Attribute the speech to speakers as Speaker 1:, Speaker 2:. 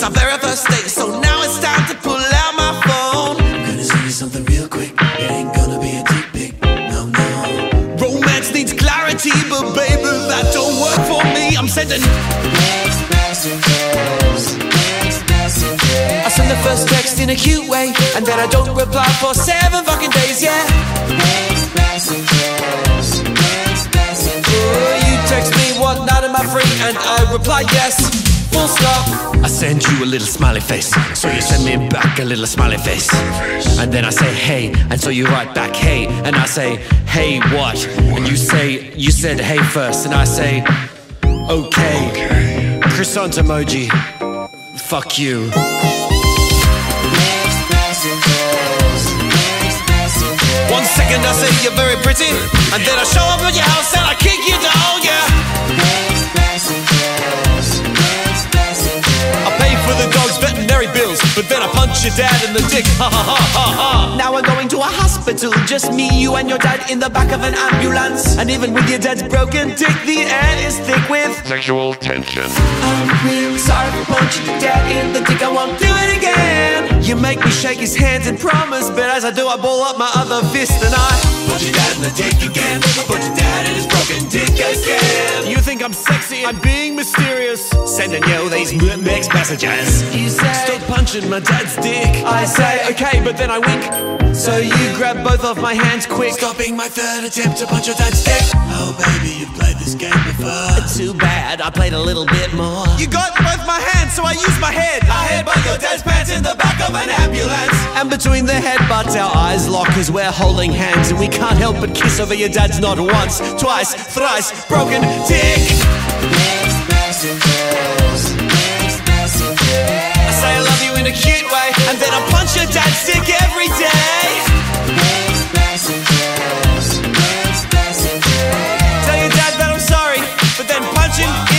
Speaker 1: our very first date. So now it's time to pull out my phone.
Speaker 2: I'm gonna send you something real quick. It ain't gonna be a deep pic, no, no.
Speaker 1: Romance needs clarity, but baby, that don't work for me. I'm sending
Speaker 2: Next messages, next messages.
Speaker 1: I send the first text in a cute way, and then I don't reply for 7 fucking days, yeah.
Speaker 2: Next messages, next messages.
Speaker 1: Oh, you text me what night am I free, and I reply yes, full stop. I send you a little smiley face, so you send me back a little smiley face. And then I say hey, and so you write back hey, and I say hey what? And you said hey first, and I say okay. Croissant emoji, fuck you.
Speaker 2: Next messages, next messages.
Speaker 1: 1 second I say you're very pretty, and then I show up at your house and I kick you down, yeah.
Speaker 2: Next messages, next messages.
Speaker 1: I pay for the dog's veterinary bills, but then I punch your dad in the dick, ha ha ha ha ha. Now we're going to a hospital, just me, you and your dad in the back of an ambulance. And even with your dad's broken dick, the air is thick with
Speaker 3: sexual tension.
Speaker 1: I'm really sorry for punching your dad in the dick, I won't do it again. You make me shake his hands and promise, but as I do I ball up my other fist and I
Speaker 2: Punch your dad in the dick again. Punch your dad in his broken dick again.
Speaker 1: You think I'm sexy, I'm being mysterious, sending you these mixed messages. You say, stop punching my dad's dick. I say, okay, but then I wink. So you grab both of my hands quick,
Speaker 2: Stopping my third attempt to punch your dad's dick. Oh baby, you've played this game before.
Speaker 1: Too bad, I played a little bit more. You got both my hands, so I used my head.
Speaker 2: I headbutt your dad's pants in the back of an ambulance.
Speaker 1: And between the headbutts, our eyes lock as we're holding hands, and we can't help but kiss over your dad's not once, twice, thrice broken dick.
Speaker 2: Next messages, next messages.
Speaker 1: I say I love you in a cute way, and then I punch your dad's dick every day.
Speaker 2: Next messages, next messages.
Speaker 1: Tell your dad that I'm sorry, but then punch him